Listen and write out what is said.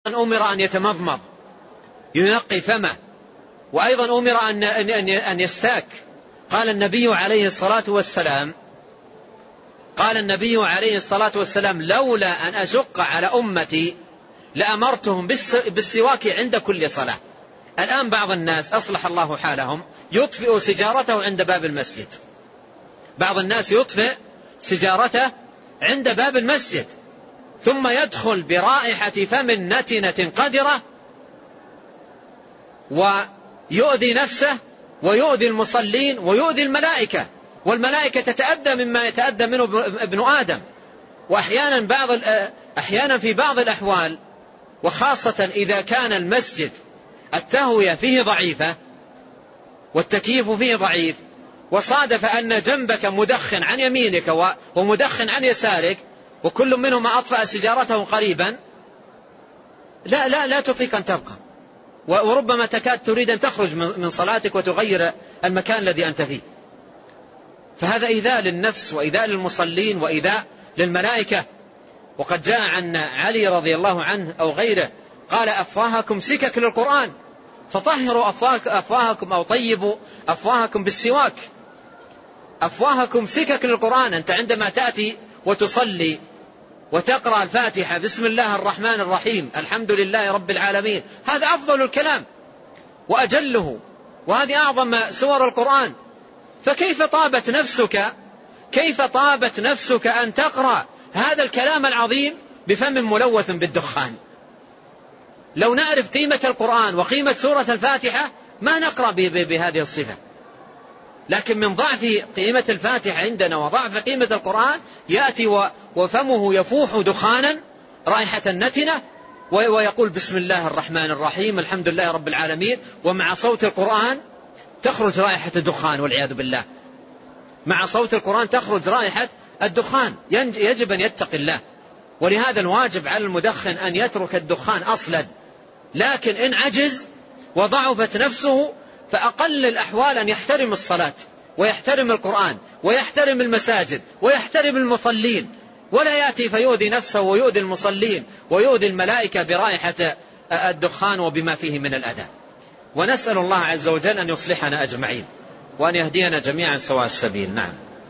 أمر أن يتمضمض ينقي فمه، وأيضا أمر أن يستاك. قال النبي عليه الصلاة والسلام لولا أن أشق على أمتي لأمرتهم بالسواك عند كل صلاة. الآن بعض الناس أصلح الله حالهم يطفئ سجارته عند باب المسجد، بعض الناس يطفئ سجارته عند باب المسجد ثم يدخل برائحة فم نتنة قذرة ويؤذي نفسه ويؤذي المصلين ويؤذي الملائكة، والملائكة تتأذى مما يتأذى منه ابن آدم. وأحيانا في بعض الأحوال، وخاصة إذا كان المسجد التهوية فيه ضعيفة والتكييف فيه ضعيف، وصادف أن جنبك مدخن عن يمينك ومدخن عن يسارك وكل منهما أطفأ سجارته قريبا، لا تطيق أن تبقى، وربما تكاد تريد أن تخرج من صلاتك وتغير المكان الذي أنت فيه. فهذا إيذاء للنفس وإيذاء للمصلين وإيذاء للملائكة. وقد جاء عن علي رضي الله عنه أو غيره قال أفواهكم سكك للقرآن فطهروا أفواهكم أو طيبوا أفواهكم بالسواك. أفواهكم سكك للقرآن، أنت عندما تأتي وتصلي وتقرأ الفاتحة بسم الله الرحمن الرحيم الحمد لله رب العالمين، هذا أفضل الكلام وأجله، وهذه أعظم سور القرآن. فكيف طابت نفسك أن تقرأ هذا الكلام العظيم بفم ملوث بالدخان؟ لو نعرف قيمة القرآن وقيمة سورة الفاتحة ما نقرأ بهذه الصفة، لكن من ضعف قيمة الفاتحة عندنا وضعف قيمة القرآن يأتي وفمه يفوح دخانا رائحة نتنة ويقول بسم الله الرحمن الرحيم الحمد لله رب العالمين، ومع صوت القرآن تخرج رائحة الدخان والعياذ بالله. مع صوت القرآن تخرج رائحة الدخان. يجب أن يتقي الله، ولهذا الواجب على المدخن أن يترك الدخان أصلا، لكن إن عجز وضعفت نفسه فأقل الأحوال أن يحترم الصلاة ويحترم القرآن ويحترم المساجد ويحترم المصلين، ولا يأتي فيؤذي نفسه ويؤذي المصلين ويؤذي الملائكة برائحة الدخان وبما فيه من الأذى. ونسأل الله عز وجل أن يصلحنا أجمعين وأن يهدينا جميعا سواء السبيل. نعم.